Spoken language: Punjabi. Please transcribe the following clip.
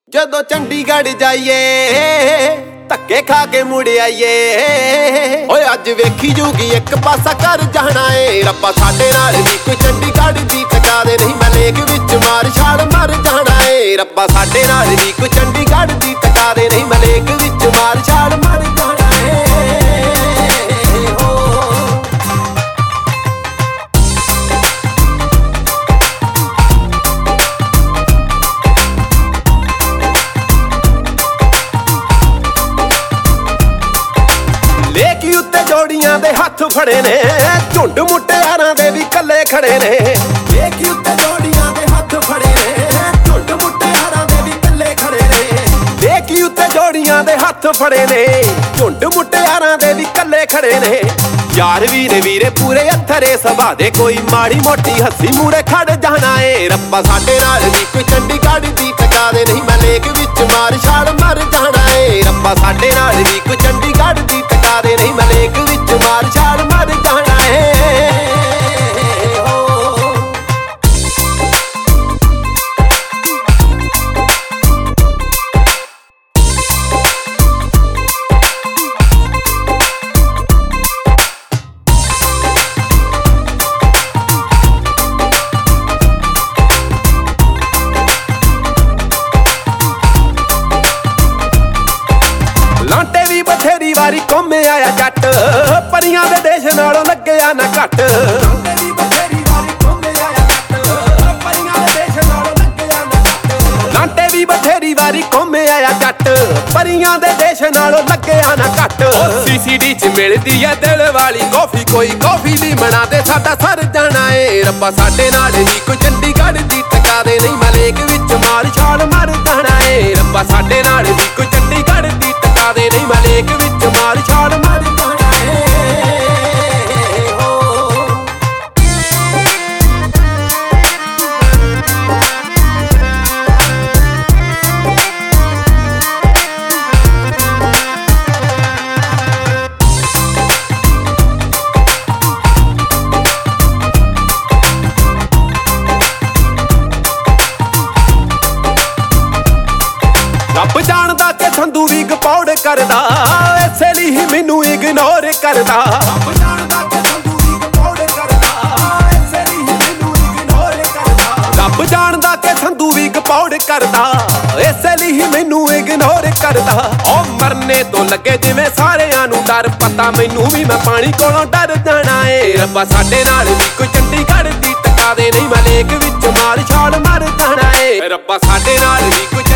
ਜਦੋਂ ਚੰਡੀਗੜ੍ਹ ਜਾਈਏ ਧੱਕੇ ਖਾ ਕੇ ਮੁੜ ਆਈਏ ਓਏ ਅੱਜ ਵੇਖੀ ਜੂਗੀ ਇੱਕ ਪਾਸਾ ਕਰ ਜਾਣਾ ਏ ਰੱਬਾ ਸਾਡੇ ਨਾਲ ਵੀ ਕੋਈ ਚੰਡੀਗੜ੍ਹ ਦੀ ਟਕਾ ਦੇ ਨਹੀਂ ਮੈਂ ਲੇਕ ਵਿੱਚ ਮਾਰ ਛਾਲ ਮਰ ਜਾਣਾ ਏ ਰੱਬਾ ਸਾਡੇ ਨਾਲ ਵੀ ਕੋਈ ਚੰਡੀਗੜ੍ਹ ਦੀ ਟਕਾ ਦੇ ਨਹੀਂ ਮੈਂ ਲੇਕ ਵਿੱਚ ਮਾਰ ਛਾਲ ਮਰ ਜਾਣਾ ਏ ਲੇਕੀ ਉੱਤੇ ਜੋੜੀਆਂ ਦੇ ਹੱਥ ਫੜੇ ਨੇ ਝੁੰਡ ਮੁਟਿਆਰਾਂ ਦੇ ਵੀ ਕੱਲੇ ਖੜੇ ਨੇ ਲੇਕੀ ਉੱਤੇ ਜੋੜੀਆਂ ਦੇ ਹੱਥ ਫੜੇ ਨੇ ਝੁੰਡ ਮੁਟਿਆਰਾਂ ਦੇ ਵੀ ਕੱਲੇ ਖੜੇ ਨੇ ਲੇਕੀ ਉੱਤੇ ਜੋੜੀਆਂ ਦੇ ਹੱਥ ਫੜੇ ਨੇ ਝੁੰਡ ਮੁਟਿਆਰਾਂ ਦੇ ਵੀ ਕੱਲੇ ਖੜੇ ਨੇ ਯਾਰ ਵੀਰੇ ਵੀਰੇ ਪੂਰੇ ਅੱਥਰੇ ਸਭਾ ਦੇ ਕੋਈ ਮਾੜੀ ਮੋਟੀ ਹੱਸੀ ਮੂਰੇ ਖੜ ਜਾਣਾ ਏ ਰੱਬਾ ਸਾਡੇ ਨਾਲ ਵੀ ਕੋਈ ਚੰਡੀਗੜ੍ਹ ਦੀ ਟਕਾ ਦੇ ਨਹੀਂ ਮੈਂ ਲੇਕ ਵਿੱਚ ਮਾਰ ਛਾਲ ਮਰ ਜਾਣਾ ਏ ਰੱਬਾ ਸਾਡੇ ਨਾਲ ਵੀ ਕੋਈ ਚੰਡੀਗੜ੍ਹ ਦੀ ਟਕਾ ਦੇ ਨਹੀਂ ਮੈਂ ਲੇਕ ਵਿੱਚ ਮਾਰ ਛਾਲ ਮਰ ਜਾਣਾ ਏ ਲਾਂਟੇ ਵੀ ਬਥੇਰੀ ਵਾਰੀ ਘੁੰਮੇ ਆਇਆ ਜੱਟ ਪਰੀਆਂ ਦੇ ਦੇਸ਼ ਨਾਲੋਂ ਲੱਗਿਆ ਨਾ ਘੱਟ ਲਾਂਟੇ ਵੀ ਬਥੇਰੀ ਵਾਰੀ ਘੁੰਮੇ ਆਇਆ ਜੱਟ ਪਰੀਆਂ ਦੇ ਦੇਸ਼ ਨਾਲੋਂ ਲੱਗਿਆ ਨਾ ਘੱਟ ਲਾਂਟੇ ਵੀ ਬਥੇਰੀ ਵਾਰੀ ਘੁੰਮੇ ਆਇਆ ਜੱਟ ਪਰੀਆਂ ਦੇ ਦੇਸ਼ ਨਾਲੋਂ ਲੱਗਿਆ ਨਾ ਘੱਟ ਸੀਸੀਡੀ ਚ ਮਿਲਦੀ ਐ ਦਿਲ ਵਾਲੀ ਕਾਫੀ ਕੋਈ ਕਾਫੀ ਦੀ ਬਣਾ ਦੇ ਸਾਡਾ ਸਰ ਜਾਣਾ ਏ ਰੱਬਾ ਸਾਡੇ ਨਾਲ ਵੀ ਕੋਈ ਚੰਡੀਗੜ੍ਹ ਦੀ ਟਕਾ ਦੇ ਨਹੀਂ ਮੈਂ ਲੇਕ ਵਿੱਚ ਮਾਰ ਛਾਲ ਮਰ ਜਾਣਾ ਏ ਰੱਬਾ ਸਾਡੇ ਨਾਲ ਵੀ ਕੋਈ ਚੰਡੀਗੜ੍ਹ ਦੀ ਟਕਾ ਦੇ ਨਹੀਂ ਮੈਂ ਲੇਕ ਵਿੱਚ ਮਾਰ ਛਾਲ ਮਰ ਜਾਣਾ ਏ ਰੱਬ ਜਾਣਦਾ ਕਿ ਸੰਧੂ ਵੀ ਗਪੌੜ ਕਰਦਾ ਇਸੇ ਲਈ ਹੀ ਮੈਨੂੰ ਇਗਨੋਰ ਕਰਦਾ ਰੱਬ ਜਾਣਦਾ ਕਿ ਸੰਧੂ ਵੀ ਗਪੌੜ ਕਰਦਾ ਇਸੇ ਲਈ ਹੀ ਮੈਨੂੰ ਇਗਨੋਰ ਕਰਦਾ ਰੱਬ ਜਾਣਦਾ ਕਿ ਸੰਧੂ ਵੀ ਗਪੌੜ ਕਰਦਾ ਇਸੇ ਲਈ ਹੀ ਮੈਨੂੰ ਇਗਨੋਰ ਕਰਦਾ ਓ ਮਰਨੇ ਤੋਂ ਲੱਗੇ ਜਿਵੇਂ ਸਾਰਿਆਂ ਨੂੰ ਡਰ ਪਤਾ ਮੈਨੂੰ ਵੀ ਮੈਂ ਪਾਣੀ ਕੋਲੋਂ ਡਰ ਜਾਣਾ ਏ ਰੱਬਾ ਸਾਡੇ ਨਾਲ ਵੀ ਕੋਈ ਚੰਡੀਗੜ੍ਹ ਦੀ ਟਕਾ ਦੇ ਨਹੀਂ ਮੈਂ ਲੇਕ ਵਿੱਚ ਮਾਰ ਛਾਲ ਮਰ ਜਾਣਾ ਏ ਰੱਬਾ ਸਾਡੇ ਨਾਲ ਵੀ ਕੋਈ